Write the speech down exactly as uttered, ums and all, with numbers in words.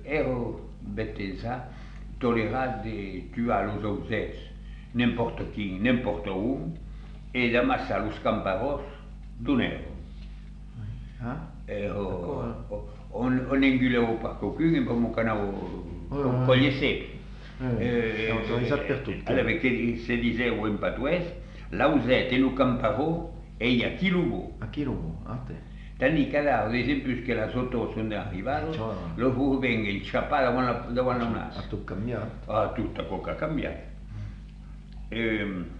ero bellezza tollerare di tuare los ausets, n'importe qui, n'importe où, et d'amasser los camparos d'un euro. Ah, Ero, on, on enguleva pas qualcuno, per mon canale, cogliesse. È autorizzato per tutti. Allora, perché si diceva in patuès, l'ausette e lo camparo, e il chilobo. A chi rubo? A te. Tandis que là, ad esempio, che la sotto sono arrivato, lo fu venga il ciappà davanti a una. Ha tutto cambiato. Ah, tutta poca cambiata. Ehm,